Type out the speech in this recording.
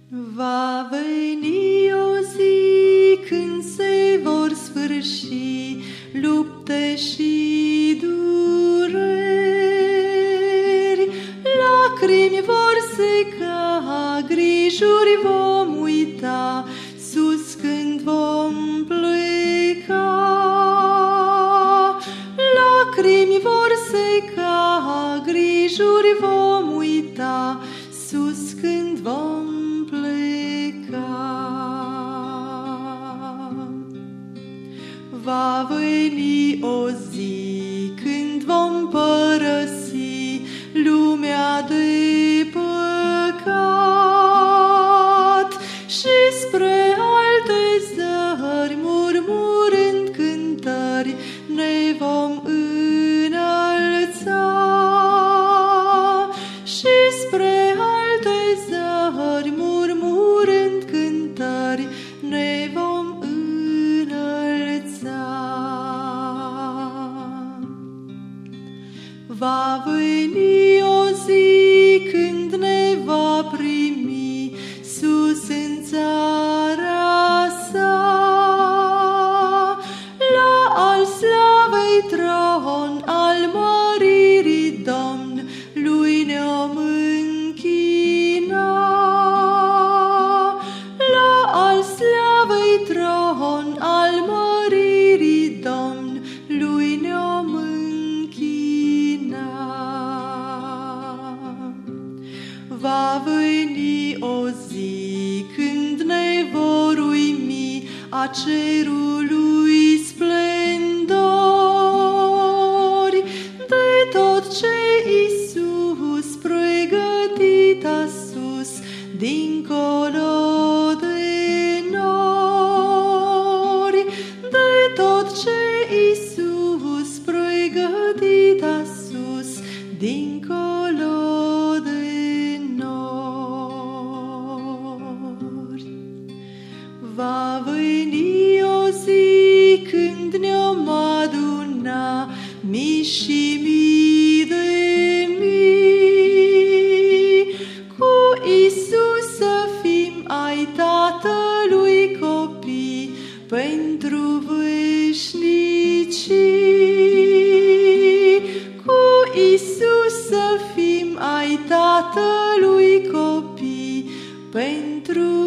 Va veni o zi când se vor sfârși lupte și dureri. Lacrimi vor seca, grijuri vom uita, sus când vom pleca. Lacrimi vor seca, grijuri vom uita, sus când vom pleca. Va veni o zi când vom părăsi lumea de păcat și spre alte zări, murmurând cântări, ne vom înălța. Și spre alte zări, murmurând cântări, ne vom înălța. Va veni o zi când ne va primi sus în țara sa, la al slavei tron, al măririi Domn, lui ne-om închina. La al slavei tron, al măririi Domn, lui ne-om închina. Va veni o zi când ne vor uimi a cerului splendori, de tot ce Iisus pregătit a sus, dincolo de nori. De tot ce Iisus pregătit a sus, dincolo de nori. Va veni o zi când ne-om aduna mii și mii de mii, cu Iisus să fim ai Tatălui copii pentru veșnicii. Cu Iisus să fim ai Tatălui copii pentru